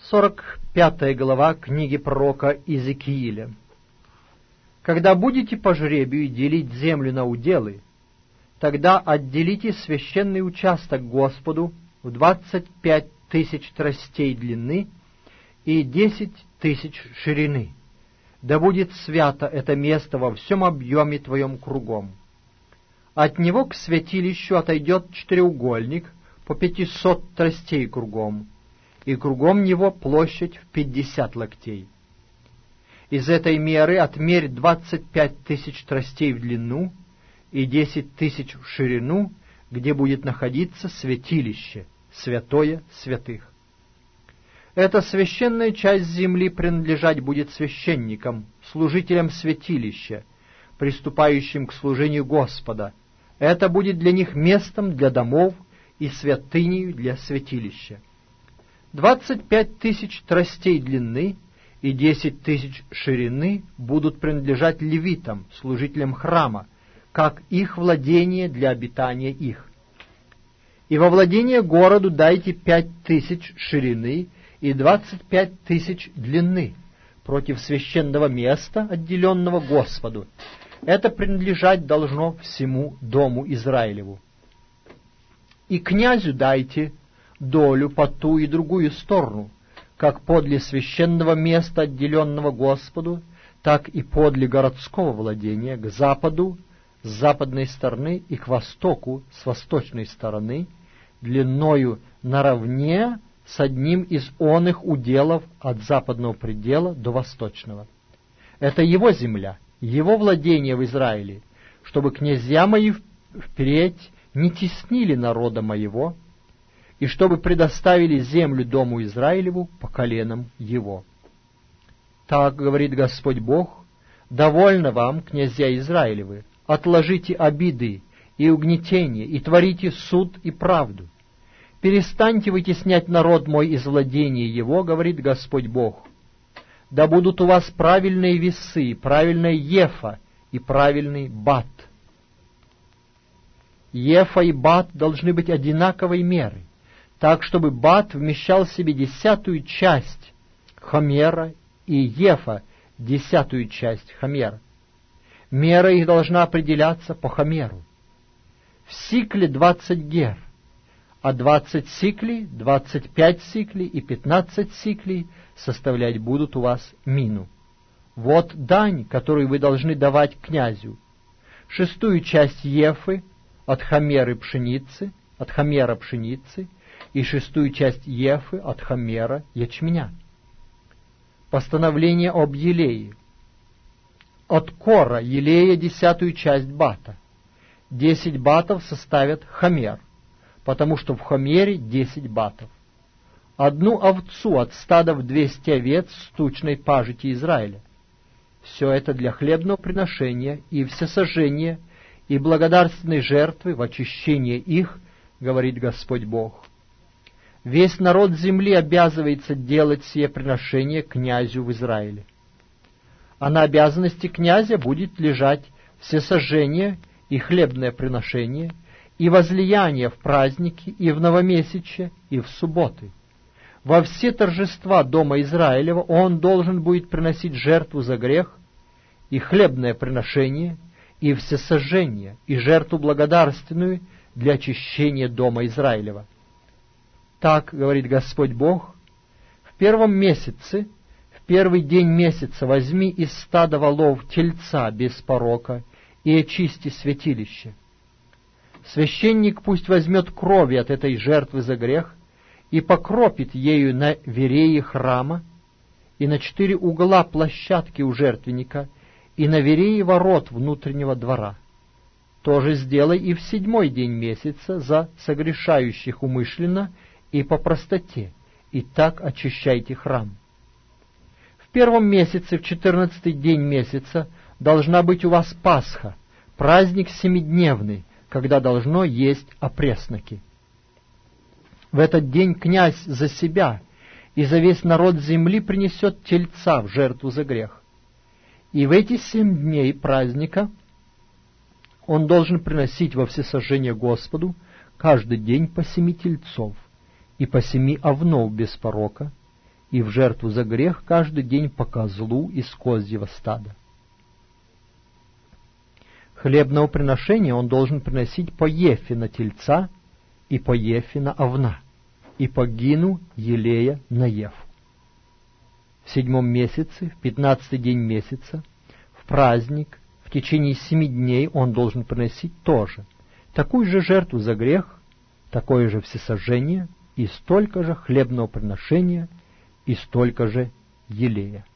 45 глава книги пророка Иезекииля. «Когда будете по жребию делить землю на уделы, тогда отделите священный участок Господу в 25 тысяч тростей длины и 10 тысяч ширины. Да будет свято это место во всем объеме твоем кругом. От него к святилищу отойдет четыреугольник по 500 тростей кругом, и кругом него площадь в 50 локтей. Из этой меры отмерь 25 тысяч тростей в длину и 10 тысяч в ширину, где будет находиться святилище, святое святых. Эта священная часть земли принадлежать будет священникам, служителям святилища, приступающим к служению Господа. Это будет для них местом для домов и святыней для святилища. 25 тысяч тростей длины и 10 тысяч ширины будут принадлежать левитам, служителям храма, как их владение для обитания их. И во владение городу дайте 5 тысяч ширины и 25 тысяч длины против священного места, отделенного Господу. Это принадлежать должно всему дому Израилеву. И князю дайте долю по ту и другую сторону, как подле священного места, отделенного Господу, так и подле городского владения, к западу с западной стороны и к востоку с восточной стороны, длиною наравне с одним из оных уделов от западного предела до восточного. Это его земля, его владение в Израиле, чтобы князья мои впредь не теснили народа моего, и чтобы предоставили землю дому Израилеву по коленам его. Так говорит Господь Бог: довольно вам, князья Израилевы, отложите обиды и угнетение, и творите суд и правду. Перестаньте вытеснять народ мой из владения его, говорит Господь Бог. Да будут у вас правильные весы, правильная ефа и правильный бат. Ефа и бат должны быть одинаковой меры, так, чтобы бат вмещал в себе 10-ю часть хомера и ефа 10-ю часть хомера. Мера их должна определяться по хомеру. В сикле 20 гер, а 20 сиклей, 25 сиклей и 15 сиклей составлять будут у вас мину. Вот дань, которую вы должны давать князю. 6-ю часть ефы от хомера пшеницы, и 6-ю часть ефы от хомера ячменя. Постановление об елее. От кора елея 10-ю часть бата. 10 батов составят хомер, потому что в хомере 10 батов. 1 овцу от стада в 200 овец с тучной пажити Израиля. Все это для хлебного приношения и всесожжения и благодарственной жертвы в очищение их, говорит Господь Бог. Весь народ земли обязывается делать сие приношение князю в Израиле. А на обязанности князя будет лежать всесожжение и хлебное приношение, и возлияние в праздники, и в новомесячье, и в субботы. Во все торжества дома Израилева он должен будет приносить жертву за грех, и хлебное приношение, и всесожжение, и жертву благодарственную для очищения дома Израилева. Так говорит Господь Бог: в первом месяце, в первый день месяца возьми из стада волов тельца без порока и очисти святилище. Священник пусть возьмет крови от этой жертвы за грех и покропит ею на вереи храма и на 4 угла площадки у жертвенника и на вереи ворот внутреннего двора. То же сделай и в 7-й день месяца за согрешающих умышленно и по простоте, и так очищайте храм. В первом месяце, в 14-й день месяца, должна быть у вас Пасха, праздник 7-дневный, когда должно есть опресноки. В этот день князь за себя и за весь народ земли принесет тельца в жертву за грех. И в эти 7 дней праздника он должен приносить во всесожжение Господу каждый день по 7 тельцов, и по 7 овнов без порока, и в жертву за грех каждый день по козлу из козьего стада. Хлебного приношения он должен приносить по ефе на тельца и по ефе на овна, и по гину елея на ефу. В 7 месяце, в 15-й день месяца, в праздник, в течение 7 дней он должен приносить тоже такую же жертву за грех, такое же всесожжение и столько же хлебного приношения и столько же елея.